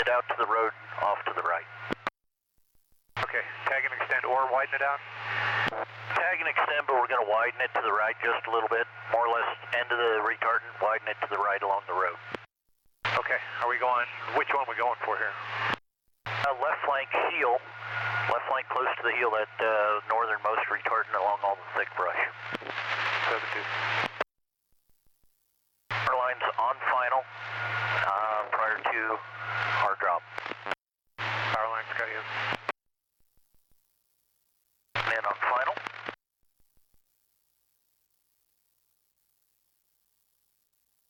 It out to the road, off to the right. Okay, tag and extend or widen it out? Tag and extend, but we're going to widen it to the right just a little bit. More or less end of the retardant, widen it to the right along the road. Okay, are we going, which one are we going for here? Left flank heel, left flank close to the heel, that northernmost